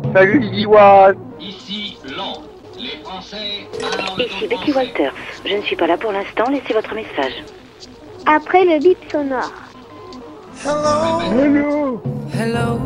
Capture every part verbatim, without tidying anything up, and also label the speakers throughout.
Speaker 1: Salut Liwa.
Speaker 2: Ici Londres. Les Français parlent
Speaker 3: Ici Betty Walters. Je ne suis pas là pour l'instant, laissez votre message.
Speaker 4: Après le bip sonore.
Speaker 1: Hello.
Speaker 5: Hello.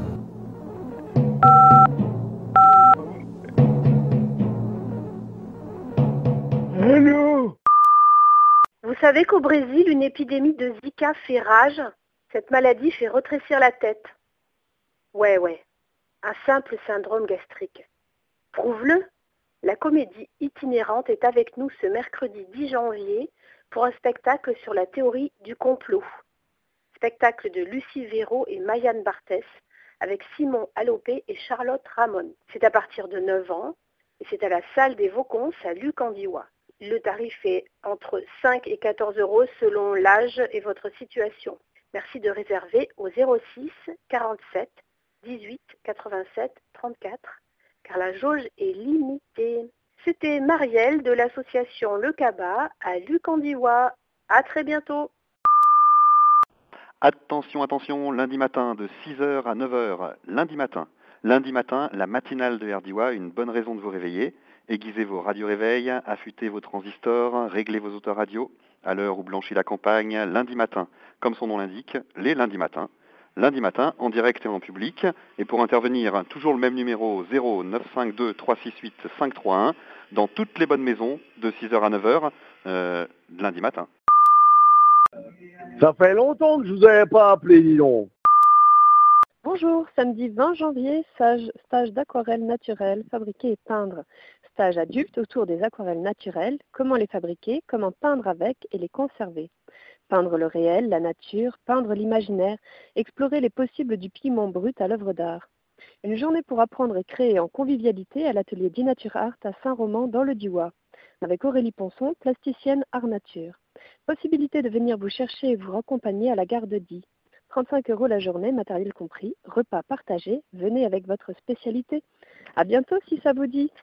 Speaker 1: Hello.
Speaker 6: Vous savez qu'au Brésil, une épidémie de Zika fait rage. Cette maladie fait rétrécir la tête. Ouais, ouais. Un simple syndrome gastrique. Prouve-le. La comédie itinérante est avec nous ce mercredi dix janvier pour un spectacle sur la théorie du complot. Spectacle de Lucie Véraud et Mayanne Barthès avec Simon Allopé et Charlotte Ramon. C'est à partir de neuf ans et c'est à la salle des Vaucons à Lucandiwa. Le tarif est entre cinq et quatorze euros selon l'âge et votre situation. Merci de réserver au zéro six quarante-sept dix-huit quatre-vingt-sept trente-quatre car la jauge est limitée. C'était Marielle de l'association Le Cabas à Lucandiwa. À très bientôt.
Speaker 7: Attention, attention, lundi matin de six heures à neuf heures, lundi matin. Lundi matin, la matinale de R D I W A, une bonne raison de vous réveiller. Aiguisez vos radios-réveils, affûtez vos transistors, réglez vos autoradios à l'heure où blanchit la campagne, lundi matin. Comme son nom l'indique, les lundis matins. Lundi matin, en direct et en public. Et pour intervenir, toujours le même numéro zéro neuf cinq deux trois six huit cinq trois un dans toutes les bonnes maisons de six heures à neuf heures, euh, lundi matin.
Speaker 1: Ça fait longtemps que je vous avais pas appelé, dis donc.
Speaker 8: Bonjour, samedi vingt janvier, stage, stage d'aquarelle naturelle, fabriquer et peindre. Stage adulte autour des aquarelles naturelles, comment les fabriquer, comment peindre avec et les conserver. Peindre le réel, la nature, peindre l'imaginaire, explorer les possibles du pigment brut à l'œuvre d'art. Une journée pour apprendre et créer en convivialité à l'atelier d'Inature Art à Saint-Roman dans le Diois, avec Aurélie Ponson, plasticienne art nature. Possibilité de venir vous chercher et vous raccompagner à la gare de Die. trente-cinq euros la journée, matériel compris, repas partagé, venez avec votre spécialité. À bientôt si ça vous dit.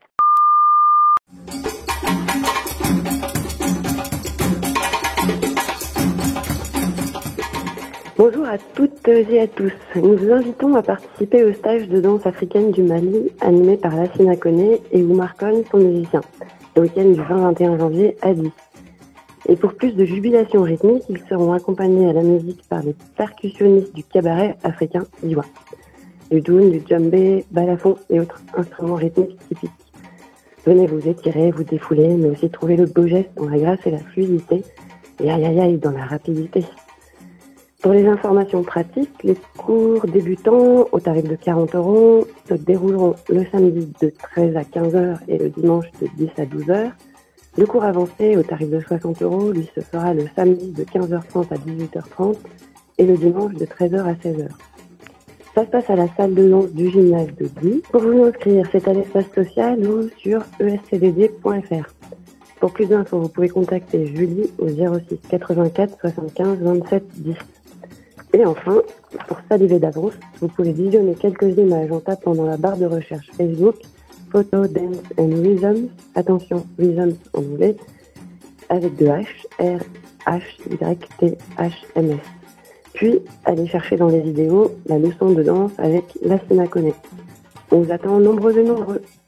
Speaker 9: Bonjour à toutes et à tous. Nous vous invitons à participer au stage de danse africaine du Mali animé par Lassina Koné et Oumar Khan, son musicien, le week-end du vingt vingt et un janvier à Die. Et pour plus de jubilation rythmique, ils seront accompagnés à la musique par les percussionnistes du cabaret africain Diwa, du doun, du djembé, balafon et autres instruments rythmiques typiques. Venez vous étirer, vous défouler, mais aussi trouver le beau geste dans la grâce et la fluidité, et aïe aïe aïe dans la rapidité. Pour les informations pratiques, les cours débutants au tarif de quarante euros se dérouleront le samedi de treize à quinze heures et le dimanche de dix à douze heures. Le cours avancé au tarif de soixante euros, lui, se fera le samedi de quinze heures trente à dix-huit heures trente et le dimanche de treize heures à seize heures. Ça se passe à la salle de danse du gymnase de Die. Pour vous inscrire, c'est à l'espace social ou sur e s c d d point f r. Pour plus d'infos, vous pouvez contacter Julie au zéro six quatre-vingt-quatre soixante-quinze vingt-sept dix. Et enfin, pour saliver d'avance, vous pouvez visionner quelques images en tapant dans la barre de recherche Facebook Photo Dance and Rhythms, attention, Rhythms en anglais, avec deux H, R H Y T H M S. Puis, allez chercher dans les vidéos la leçon de danse avec Lassina Koné. On vous attend nombreux et nombreux.